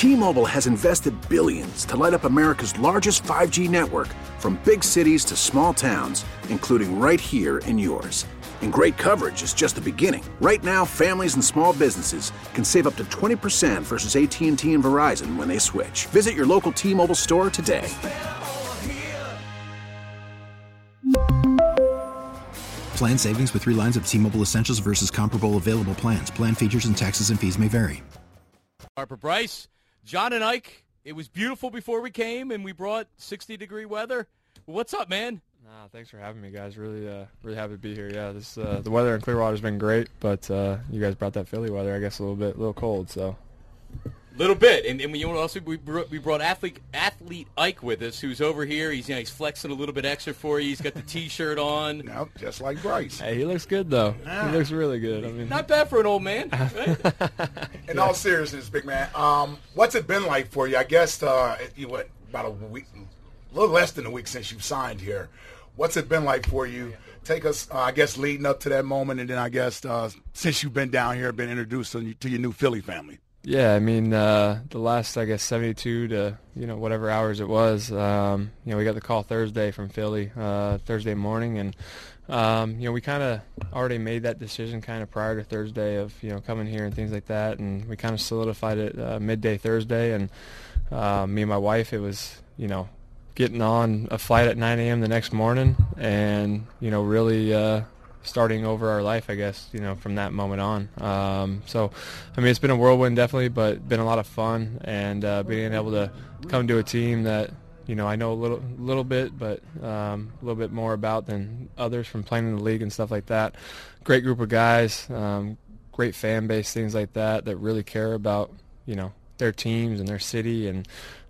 T-Mobile has invested billions to light up America's largest 5G network, from big cities to small towns, including right here in yours. And great coverage is just the beginning. Right now, families and small businesses can save up to 20% versus AT&T and Verizon when they switch. Visit your local T-Mobile store today. Plan savings with 3 lines of T-Mobile Essentials versus comparable available plans. Plan features and taxes and fees may vary. Harper Bryce, John and Ike, it was beautiful before we came, and we brought 60-degree weather. What's up, man? Thanks for having me, guys. Really happy to be here. Yeah, this the weather in Clearwater's been great, but you guys brought that Philly weather. I guess a little cold. So, little bit, and we brought athlete Ike with us, who's over here. He's flexing a little bit extra for you. He's got the T-shirt on. No, just like Bryce. Hey, he looks good though. Yeah. He looks really good. I mean, not bad for an old man. Right? In all seriousness, big man, what's it been like for you? I guess about a week, a little less than a week since you signed here. What's it been like for you? Take us, I guess, leading up to that moment, and then I guess since you've been down here, been introduced to your new Philly family. Yeah, I mean, the last, I guess, 72 to, whatever hours it was, we got the call Thursday from Philly, Thursday morning, and, we kind of already made that decision kind of prior to Thursday of, coming here and things like that, and we kind of solidified it midday Thursday, and me and my wife, it was, getting on a flight at 9 a.m. the next morning and, really starting over our life, I guess, from that moment on. So, I mean, it's been a whirlwind definitely, but been a lot of fun, and being able to come to a team that, I know a little bit, but a little bit more about than others from playing in the league and stuff like that. Great group of guys, great fan base, things like that really care about, their teams and their city, and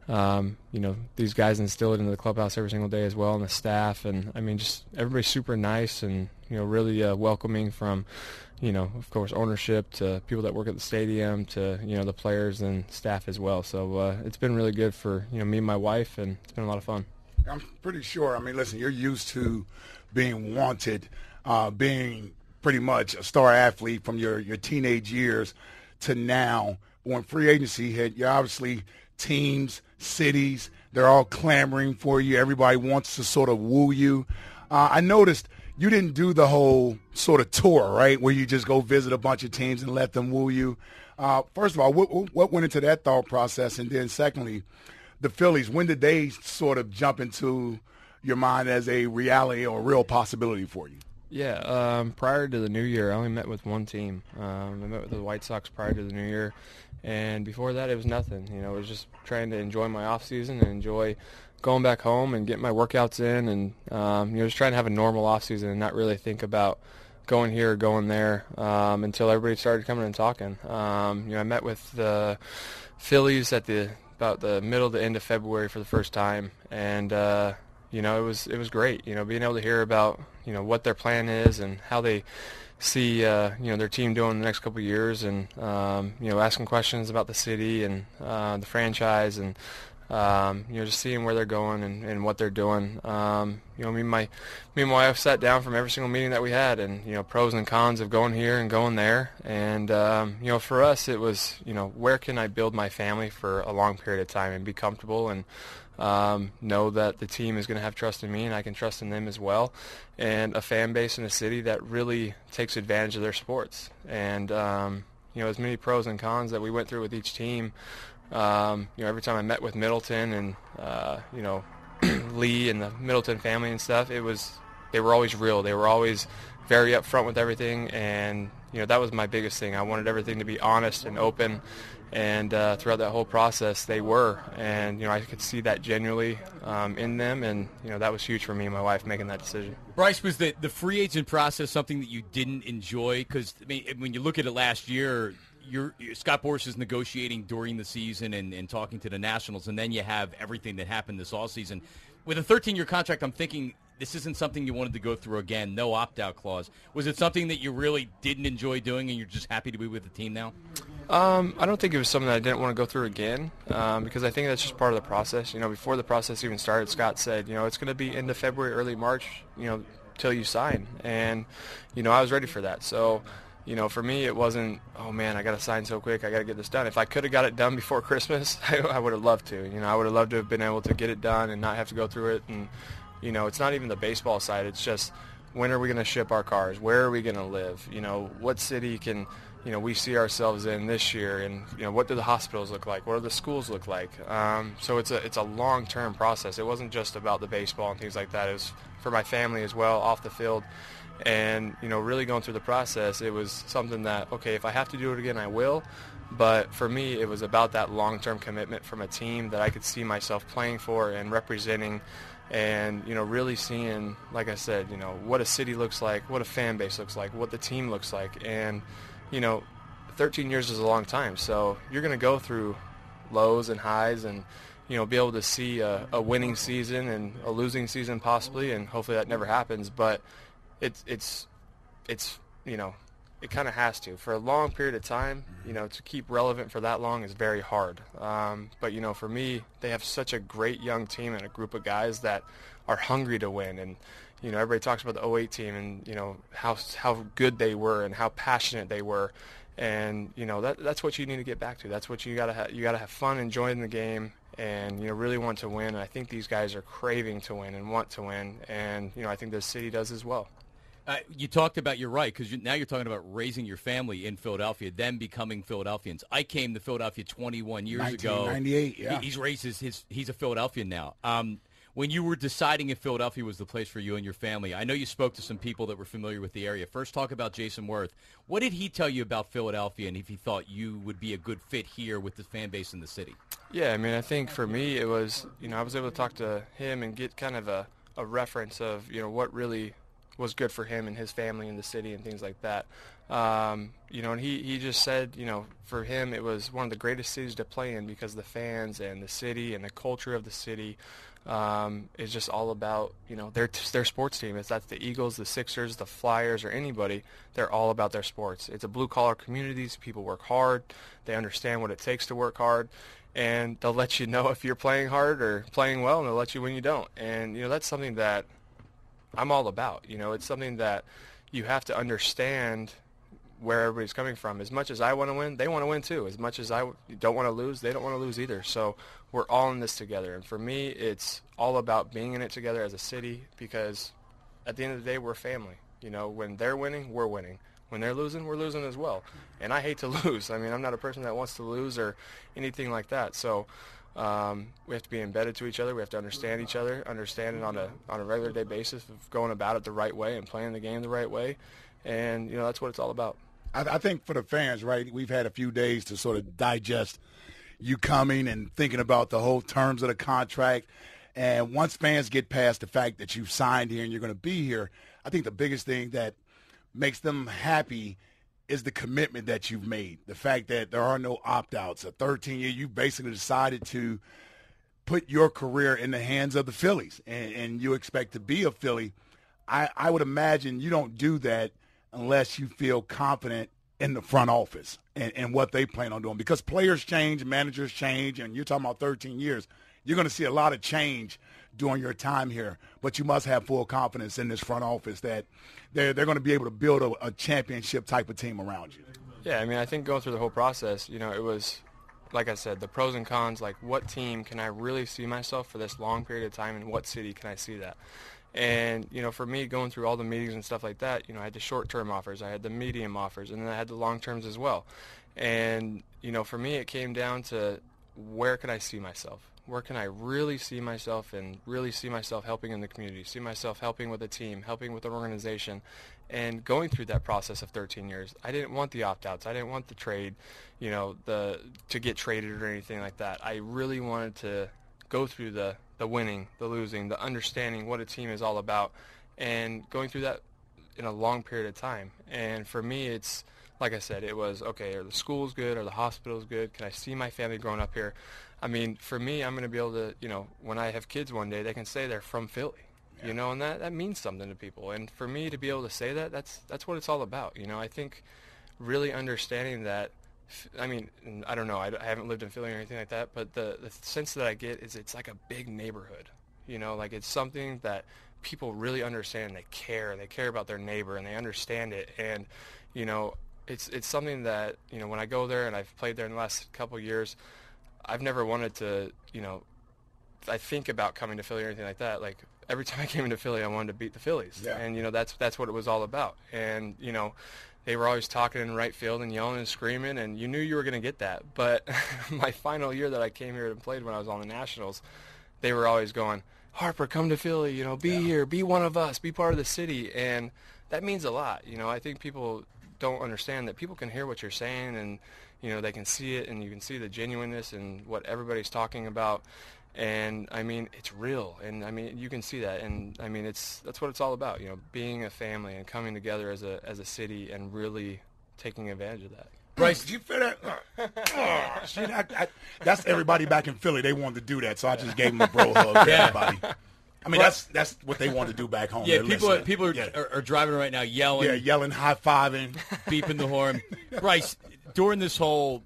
these guys instill it into the clubhouse every single day as well, and the staff, and I mean, just everybody's super nice and, really welcoming from, of course, ownership to people that work at the stadium to, the players and staff as well. So it's been really good for, me and my wife, and it's been a lot of fun. I'm pretty sure, I mean, listen, you're used to being wanted, being pretty much a star athlete from your teenage years to now. When free agency hit, you're obviously teams, cities, they're all clamoring for you. Everybody wants to sort of woo you. I noticed you didn't do the whole sort of tour, right, where you just go visit a bunch of teams and let them woo you. First of all, what went into that thought process? And then secondly, the Phillies, when did they sort of jump into your mind as a reality or a real possibility for you? Yeah, prior to the new year, I only met with one team. I met with the White Sox prior to the new year. And before that, it was nothing. It was just trying to enjoy my off season and enjoy going back home and getting my workouts in, and just trying to have a normal off season and not really think about going here or going there until everybody started coming and talking. I met with the Phillies at about the middle to end of February for the first time, and it was great. Being able to hear about what their plan is and how they see their team doing the next couple of years, and asking questions about the city and the franchise, and just seeing where they're going and what they're doing. Me and my wife sat down from every single meeting that we had, and pros and cons of going here and going there, and for us it was where can I build my family for a long period of time and be comfortable, and know that the team is going to have trust in me and I can trust in them as well, and a fan base in a city that really takes advantage of their sports. And as many pros and cons that we went through with each team, every time I met with Middleton and Lee and the Middleton family and stuff, they were always real. They were always very upfront with everything, and that was my biggest thing. I wanted everything to be honest and open, and throughout that whole process they were, and I could see that genuinely in them, and that was huge for me and my wife making that decision. Bryce, was the free agent process something that you didn't enjoy? Because I mean, when you look at it last year, Scott Boras is negotiating during the season and talking to the Nationals, and then you have everything that happened this offseason. With a 13-year contract, I'm thinking this isn't something you wanted to go through again, no opt-out clause. Was it something that you really didn't enjoy doing and you're just happy to be with the team now? I don't think it was something that I didn't want to go through again, because I think that's just part of the process. Before the process even started, Scott said, it's going to be into February, early March, till you sign. And, I was ready for that. So, you know, for me, it wasn't, oh, man, I got to sign so quick. I got to get this done. If I could have got it done before Christmas, I would have loved to. You know, I would have loved to have been able to get it done and not have to go through it. And, you know, it's not even the baseball side. It's just, when are we going to ship our cars? Where are we going to live? You know, what city can, you know, we see ourselves in this year? And, you know, what do the hospitals look like? What do the schools look like? So it's a long-term process. It wasn't just about the baseball and things like that. It was for my family as well, off the field. And, you know, really going through the process, it was something that, okay, if I have to do it again, I will. But for me, it was about that long-term commitment from a team that I could see myself playing for and representing, and, you know, really seeing, like I said, you know, what a city looks like, what a fan base looks like, what the team looks like. And, you know, 13 years is a long time. So you're going to go through lows and highs and, you know, be able to see a winning season and a losing season possibly, and hopefully that never happens. But it's you know, it kind of has to. For a long period of time, you know, to keep relevant for that long is very hard. But, you know, for me, they have such a great young team and a group of guys that are hungry to win. And, you know, everybody talks about the 08 team and, you know, how good they were and how passionate they were. And, you know, that's what you need to get back to. That's what you got to have. You got to have fun enjoying the game and, you know, really want to win. And I think these guys are craving to win and want to win. And, you know, I think the city does as well. You talked about, you're right, because now you're talking about raising your family in Philadelphia, them becoming Philadelphians. I came to Philadelphia 21 years ago. 1998, yeah. He's raised he's a Philadelphian now. When you were deciding if Philadelphia was the place for you and your family, I know you spoke to some people that were familiar with the area. First, talk about Jason Worth. What did he tell you about Philadelphia, and if he thought you would be a good fit here with the fan base in the city? Yeah, I mean, I think for me it was, you know, I was able to talk to him and get kind of a reference of, you know, what really was good for him and his family in the city and things like that. You know, and he just said, you know, for him it was one of the greatest cities to play in because the fans and the city and the culture of the city is just all about, you know, their sports team. If that's the Eagles, the Sixers, the Flyers, or anybody, they're all about their sports. It's a blue-collar community. People work hard. They understand what it takes to work hard. And they'll let you know if you're playing hard or playing well, and they'll let you when you don't. And, you know, that's something that I'm all about. You know, it's something that you have to understand where everybody's coming from. As much as I want to win, they want to win too. As much as I don't want to lose, they don't want to lose either. So we're all in this together. And for me, it's all about being in it together as a city, because at the end of the day, we're family. You know, when they're winning, we're winning. When they're losing, we're losing as well. And I hate to lose. I mean, I'm not a person that wants to lose or anything like that. So we have to be embedded to each other. We have to understand each other, understand it on a regular day basis of going about it the right way and playing the game the right way. And, you know, that's what it's all about. I think for the fans, right, we've had a few days to sort of digest you coming and thinking about the whole terms of the contract. And once fans get past the fact that you've signed here and you're going to be here, I think the biggest thing that makes them happy is the commitment that you've made, the fact that there are no opt-outs. A 13-year, you basically decided to put your career in the hands of the Phillies, and you expect to be a Philly. I would imagine you don't do that unless you feel confident in the front office and what they plan on doing, because players change, managers change, and you're talking about 13 years. You're going to see a lot of change during your time here, but you must have full confidence in this front office that they're going to be able to build a championship type of team around you. Yeah, I mean, I think going through the whole process, you know, it was, like I said, the pros and cons, like what team can I really see myself for this long period of time, and what city can I see that? And, you know, for me, going through all the meetings and stuff like that, you know, I had the short-term offers, I had the medium offers, and then I had the long-terms as well. And, you know, for me, it came down to where can I see myself? Where can I really see myself and really see myself helping in the community, see myself helping with a team, helping with an organization, and going through that process of 13 years. I didn't want the opt-outs. I didn't want the trade, you know, to get traded or anything like that. I really wanted to go through the winning, the losing, the understanding what a team is all about, and going through that in a long period of time. And for me, it's, like I said, it was, okay, are the schools good? Are the hospitals good? Can I see my family growing up here? I mean, for me, I'm going to be able to, you know, when I have kids one day, they can say they're from Philly, you know, and that means something to people. And for me to be able to say that, that's what it's all about. You know, I think really understanding that, I mean, I don't know, I haven't lived in Philly or anything like that, but the sense that I get is it's like a big neighborhood, you know, like it's something that people really understand. They care about their neighbor, and they understand it. And, you know, it's something that, you know, when I go there and I've played there in the last couple of years, I've never wanted to, you know, I think about coming to Philly or anything like that. Like, every time I came into Philly, I wanted to beat the Phillies. Yeah. And, you know, that's what it was all about. And, you know, they were always talking in right field and yelling and screaming, and you knew you were going to get that. But my final year that I came here and played when I was on the Nationals, they were always going, Harper, come to Philly, you know, be here, be one of us, be part of the city. And that means a lot. You know, I think people don't understand that people can hear what you're saying, and, you know, they can see it, and you can see the genuineness and what everybody's talking about. And, I mean, it's real. And, I mean, you can see that. And, I mean, that's what it's all about, you know, being a family and coming together as a city and really taking advantage of that. Bryce, did you feel that? See, that's everybody back in Philly. They wanted to do that, so I just gave them a bro hug to everybody. I mean, that's what they want to do back home. Yeah, people are driving right now yelling. Yeah, yelling, high-fiving. Beeping the horn. Bryce, during this whole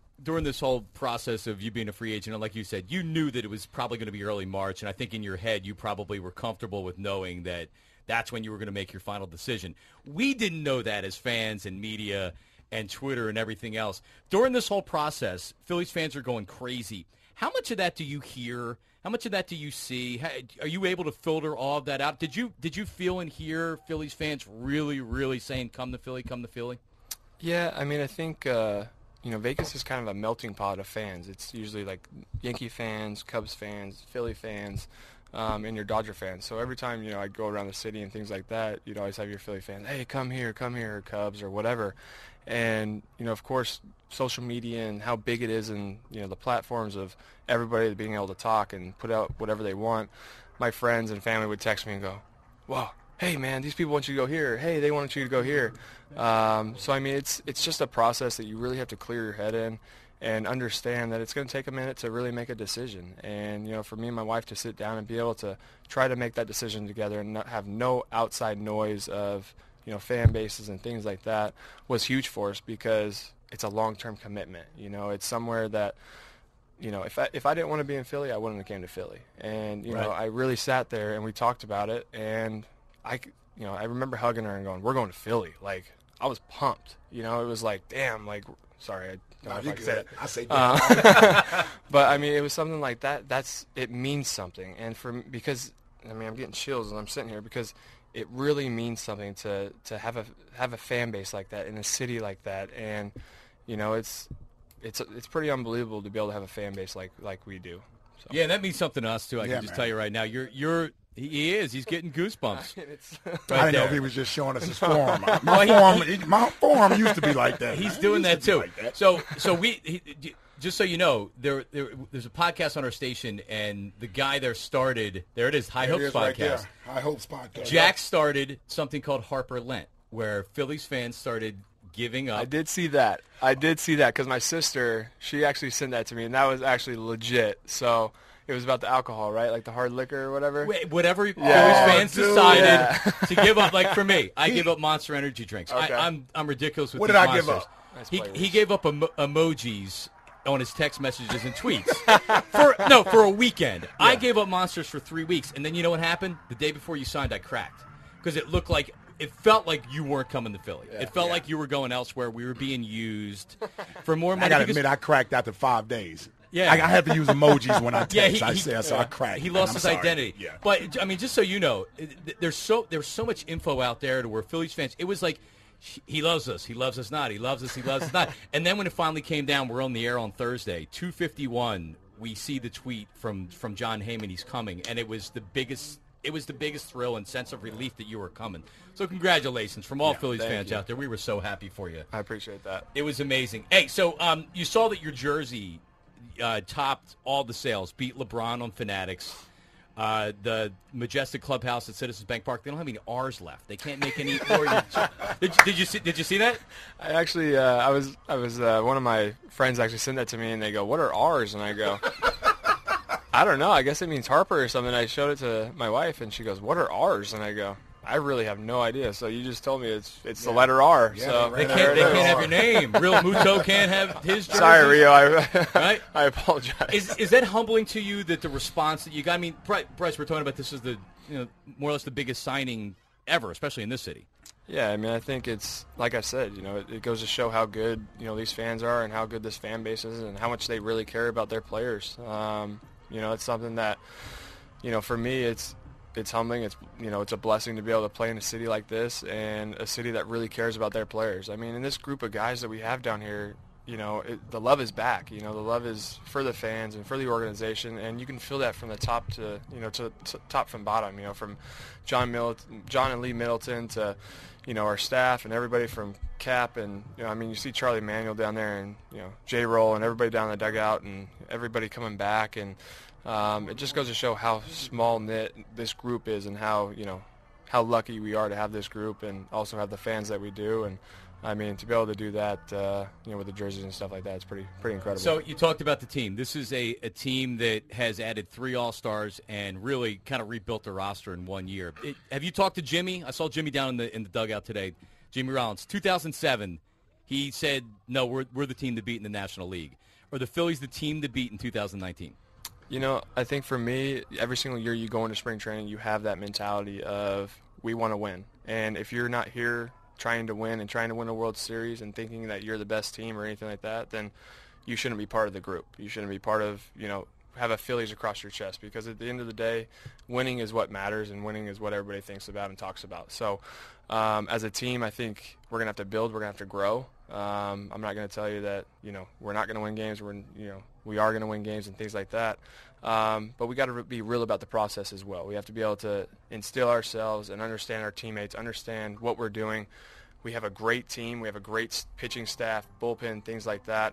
process of you being a free agent, and like you said, you knew that it was probably going to be early March, and I think in your head you probably were comfortable with knowing that that's when you were going to make your final decision. We didn't know that as fans and media and Twitter and everything else. During this whole process, Phillies fans are going crazy. How much of that do you hear? How much of that do you see? Are you able to filter all of that out? Did you feel and hear Phillies fans really, really saying, come to Philly, come to Philly? Yeah, I mean, I think, you know, Vegas is kind of a melting pot of fans. It's usually like Yankee fans, Cubs fans, Philly fans, and your Dodger fans. So every time, you know, I go around the city and things like that, you'd always have your Philly fans, hey, come here, or Cubs, or whatever. And, you know, of course, social media and how big it is, and, you know, the platforms of everybody being able to talk and put out whatever they want. My friends and family would text me and go, wow, hey, man, these people want you to go here. Hey, they want you to go here. So, I mean, it's just a process that you really have to clear your head in and understand that it's going to take a minute to really make a decision. And, you know, for me and my wife to sit down and be able to try to make that decision together and not have no outside noise of, you know, fan bases and things like that was huge for us, because it's a long-term commitment. You know, it's somewhere that, you know, if I didn't want to be in Philly, I wouldn't have came to Philly. And, you know, I really sat there and we talked about it, and I remember hugging her and going, we're going to Philly. Like, I was pumped. You know, it was like, damn, like, sorry, I don't know if I can say it. I say damn. But, I mean, it was something like that. It means something. And because, I mean, I'm getting chills as I'm sitting here, because it really means something to have a fan base like that in a city like that. And, you know, it's pretty unbelievable to be able to have a fan base like we do. So. Yeah, that means something to us too. I can just tell you right now. He's getting goosebumps. I didn't know if he was just showing us his form. My form used to be like that. He's doing that too. Like that. So just so you know, there's a podcast on our station, and the guy there started. There it is, High Hopes Podcast. Right there. High Hopes Podcast. Jack started something called Harper Lent, where Phillies fans started giving up. I did see that because my sister, she actually sent that to me, and that was actually legit. So it was about the alcohol, right? Like the hard liquor or whatever? Whatever Phillies fans decided to give up. Like for me, I give up Monster Energy drinks. Okay. I'm ridiculous with what these did I monsters. give up? He gave up emojis on his text messages and tweets for a weekend. Yeah. I gave up Monsters for 3 weeks, and then you know what happened? The day before you signed, I cracked because it felt like you weren't coming to Philly. Yeah, it felt like you were going elsewhere. We were being used for more money. I got to admit, I cracked after 5 days. Yeah, I had to use emojis when I text. So I cracked. He lost his identity. Yeah. But I mean, just so you know, there's so much info out there to where Phillies fans. It was like, he loves us. He loves us not. He loves us. He loves us not. And then when it finally came down, we're on the air on Thursday, 2:51. We see the tweet from John Heyman. He's coming, and it was the biggest. It was the biggest thrill and sense of relief that you were coming. So congratulations from all Phillies fans out there. We were so happy for you. I appreciate that. It was amazing. Hey, so you saw that your jersey topped all the sales, beat LeBron on Fanatics. The Majestic Clubhouse at Citizens Bank Park, they don't have any R's left. They can't make any more. Did you see that? I actually, I was one of my friends actually sent that to me, and they go, "What are R's?" And I go, I don't know. I guess it means Harper or something. I showed it to my wife, and she goes, "What are R's?" And I go, I really have no idea. So you just told me it's the letter R. Yeah, so they can't have your name. Real Muto can't have his jersey. Sorry, Rio. Right? I apologize. Is that humbling to you that the response that you got? I mean, Bryce, we're talking about this is more or less the biggest signing ever, especially in this city. Yeah, I mean, I think it's, like I said, it goes to show how good, these fans are and how good this fan base is and how much they really care about their players. It's something that, for me, it's humbling. It's, it's a blessing to be able to play in a city like this and a city that really cares about their players. I mean, in this group of guys that we have down here, the love is back. The love is for the fans and for the organization, and you can feel that from the top to top from bottom. From John and Lee Middleton to, our staff and everybody from Cap and you see Charlie Manuel down there and J Roll and everybody down in the dugout and everybody coming back, and it just goes to show how small knit this group is and how lucky we are to have this group and also have the fans that we do. And I mean, to be able to do that, with the jerseys and stuff like that, it's pretty incredible. So you talked about the team. This is a team that has added 3 All-Stars and really kind of rebuilt the roster in 1 year. Have you talked to Jimmy? I saw Jimmy down in the dugout today. Jimmy Rollins, 2007, he said, no, we're the team to beat in the National League. Are the Phillies the team to beat in 2019? I think for me, every single year you go into spring training, you have that mentality of we want to win. And if you're not here trying to win and trying to win a World Series and thinking that you're the best team or anything like that, then you shouldn't be part of the group. You shouldn't be part of, have a Phillies across your chest, because at the end of the day, winning is what matters and winning is what everybody thinks about and talks about. So as a team, I think we're going to have to build, we're going to have to grow. I'm not going to tell you that, we're not going to win games. We are going to win games and things like that. But we got to be real about the process as well. We have to be able to instill ourselves and understand our teammates, understand what we're doing. We have a great team. We have a great pitching staff, bullpen, things like that.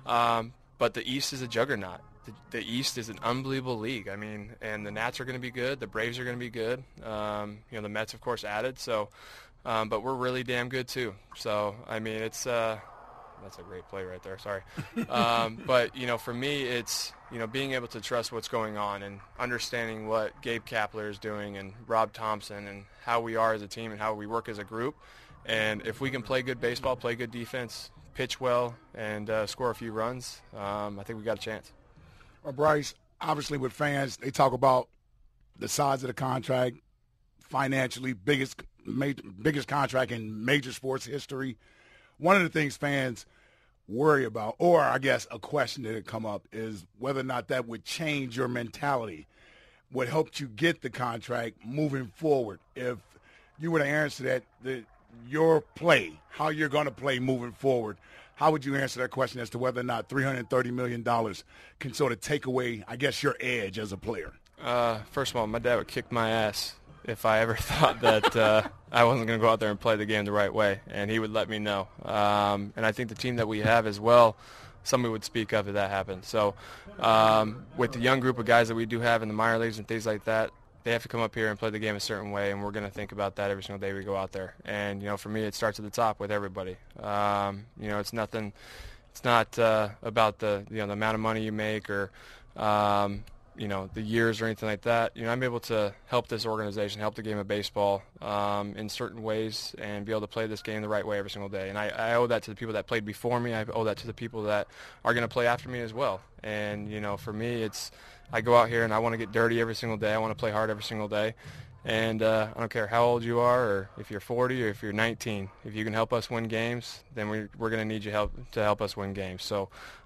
But the East is a juggernaut. The East is an unbelievable league. I mean, and the Nats are going to be good. The Braves are going to be good. The Mets, of course, added. So, but we're really damn good too. So, I mean, it's that's a great play right there. Sorry. But, for me, it's, being able to trust what's going on and understanding what Gabe Kapler is doing and Rob Thompson and how we are as a team and how we work as a group. And if we can play good baseball, play good defense, pitch well, and score a few runs, I think we got a chance. Well, Bryce, obviously with fans, they talk about the size of the contract, financially, biggest contract in major sports history. One of the things fans worry about, or I guess a question that had come up, is whether or not that would change your mentality, what helped you get the contract moving forward. If you were to answer that, your play, how you're going to play moving forward, how would you answer that question as to whether or not $330 million can sort of take away, I guess, your edge as a player? First of all, my dad would kick my ass if I ever thought that I wasn't going to go out there and play the game the right way, and he would let me know. And I think the team that we have as well, somebody would speak up if that happened. So with the young group of guys that we do have in the minor leagues and things like that, they have to come up here and play the game a certain way, and we're going to think about that every single day we go out there. And, for me, it starts at the top with everybody. It's nothing. It's not about the amount of money you make or the years or anything like that. I'm able to help this organization, help the game of baseball in certain ways and be able to play this game the right way every single day. And I owe that to the people that played before me. I owe that to the people that are going to play after me as well. And, for me, I go out here and I want to get dirty every single day. I want to play hard every single day. And I don't care how old you are or if you're 40 or if you're 19. If you can help us win games, then we're going to need you to help us win games. So,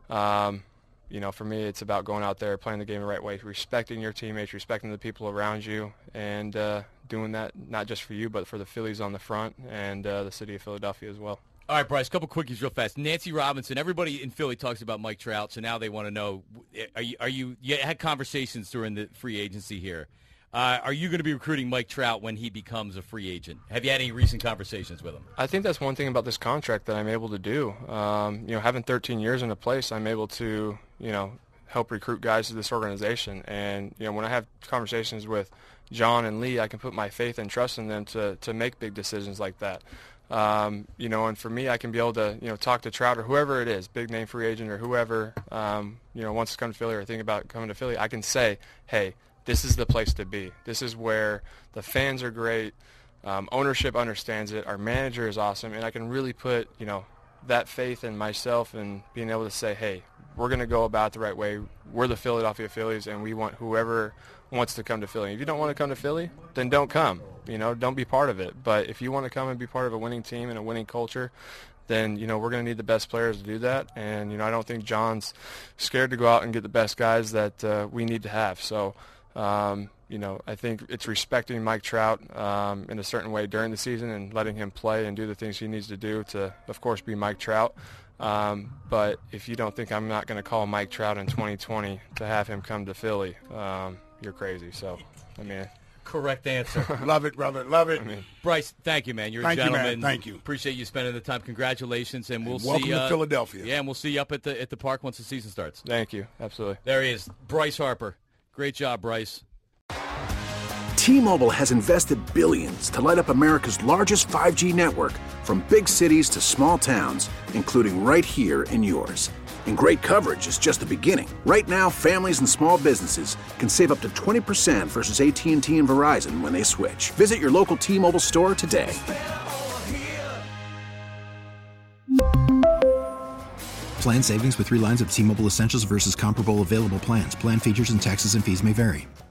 for me, it's about going out there, playing the game the right way, respecting your teammates, respecting the people around you, and doing that not just for you but for the Phillies on the front and the city of Philadelphia as well. All right, Bryce, a couple quickies real fast. Nancy Robinson, everybody in Philly talks about Mike Trout, so now they want to know, you had conversations during the free agency here. Are you going to be recruiting Mike Trout when he becomes a free agent? Have you had any recent conversations with him? I think that's one thing about this contract that I'm able to do. Having 13 years in a place, I'm able to, help recruit guys to this organization. And, when I have conversations with John and Lee, I can put my faith and trust in them to make big decisions like that. And for me, I can be able to, talk to Trout or whoever it is, big name free agent or whoever, wants to come to Philly or think about coming to Philly. I can say, hey, this is the place to be. This is where the fans are great. Ownership understands it. Our manager is awesome. And I can really put, that faith in myself and being able to say, hey, we're going to go about it the right way. We're the Philadelphia Phillies, and we want whoever wants to come to Philly. If you don't want to come to Philly, then don't come. Don't be part of it. But if you want to come and be part of a winning team and a winning culture, then, we're going to need the best players to do that. And, I don't think John's scared to go out and get the best guys that we need to have. So, I think it's respecting Mike Trout in a certain way during the season and letting him play and do the things he needs to do to, of course, be Mike Trout. But if you don't think I'm not going to call Mike Trout in 2020 to have him come to Philly, you're crazy. So, correct answer. Love it, brother. Love it. Bryce, thank you, man. You're a gentleman. You, man. Thank you. Appreciate you spending the time. Congratulations, and we'll welcome see. Welcome to Philadelphia. Yeah, and we'll see you up at the park once the season starts. Thank you. Absolutely. There he is, Bryce Harper. Great job, Bryce. T-Mobile has invested billions to light up America's largest 5G network, from big cities to small towns, including right here in yours. And great coverage is just the beginning. Right now, families and small businesses can save up to 20% versus AT&T and Verizon when they switch. Visit your local T-Mobile store today. Plan savings with 3 lines of T-Mobile Essentials versus comparable available plans. Plan features and taxes and fees may vary.